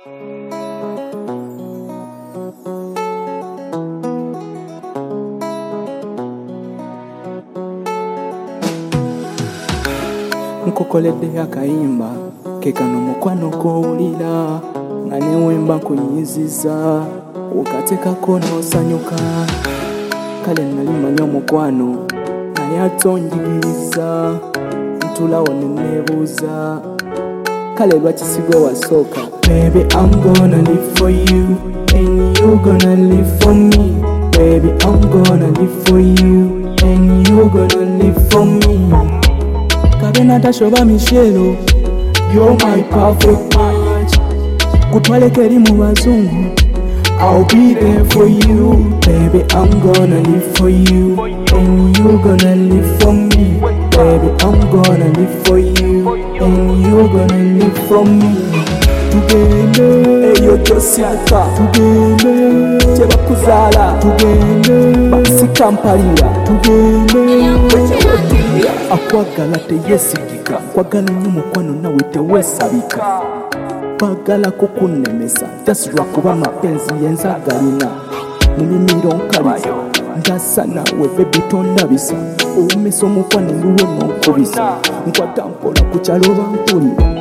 Nkukoledde akayimba kekano mukwano kowulira nga newemba kunyiziza okatekako nosanyuka. Kale nali manya omukwano naye atonjigiriza ntulawo nenebuuza kale lwaki sigwe wasooka. Baby, I'm gonna live for you and you gonna live for me. Baby, I'm gonna live for you and you gonna live for me. Kabena tashoba Michelle, you're my perfect match. Kutwale keri mu bazungu, I'll be there for you. Baby, I'm gonna live for you and you gonna live for me. Baby, I'm gonna live for you and you gonna live for me. Tugende eyo gyosibuka, tugende kyebakuzala, tugende basikampalira, tugende akwagala teyesigika, kwagala nnyo mukwano nawe tewesabika. Bagala kukunemesa just lwakuba mapenzi yenzagalina mumimiro nkaliza ndasa nawe bebi tondabisa owumisa omukwano nduwo nonkubisa nkwata mpola ku kyalo bampulira.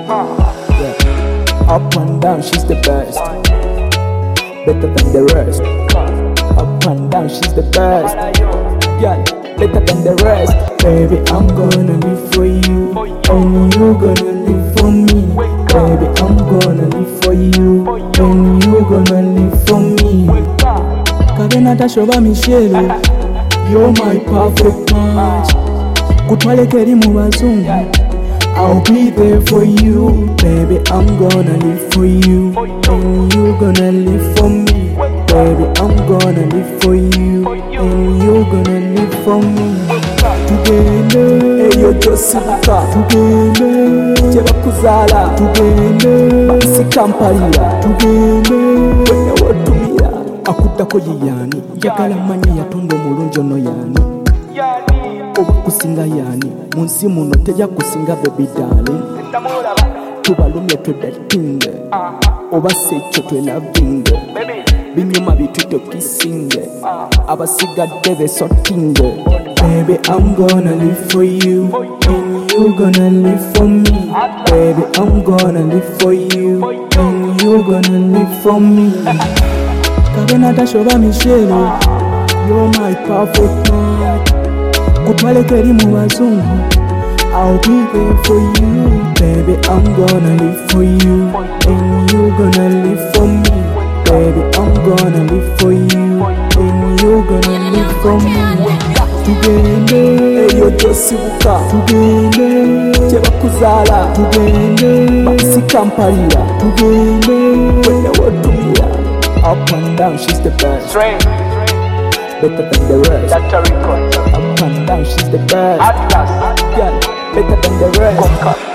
Up and down she's the best, better than the rest. Up and down she's the best, yeah, better than the rest. Baby, I'm gonna live for you and you gonna live for me. Baby, I'm gonna live for you and you gonna live for me. Kabena tashoba Michelle, you're my perfect match. Kutwale keri mu bazungu, I'll be there for you. Baby, I'm gonna live for you and you gonna live for me. Baby, I'm gonna live for you and you gonna live for me. Tugende eyo gyosibuka, tugende kyebakuzala, tugende basikampalira, tugende wenewotumira. Akuddako yeyani njagala manyi yatonda omulungi ono yani oba kusinga yani mu nsi muno tejja kusinga baby darling. Tubalumye twedatinge oba si ekyo twelavinge binyuma bitute kisinge abasigadde besotinge. Baby, I'm gonna live for you and you gonna live for me. Baby, I'm gonna live for you and you gonna live for me. Kabena tashoba Michelle, you're my perfect match. Kutwale keri mu bazungu, I'll be there for you. Baby, I'm gonna live for you and you gonna live for me. Baby, I'm gonna live for you and you gonna live for me. Tugende eyo gyosibuka, tugende kyebakuzala, tugende basikampalira, tugende wenewotumira. Up and down she's the best, better than the rest. Up and down she's the best, yeah, better than the rest.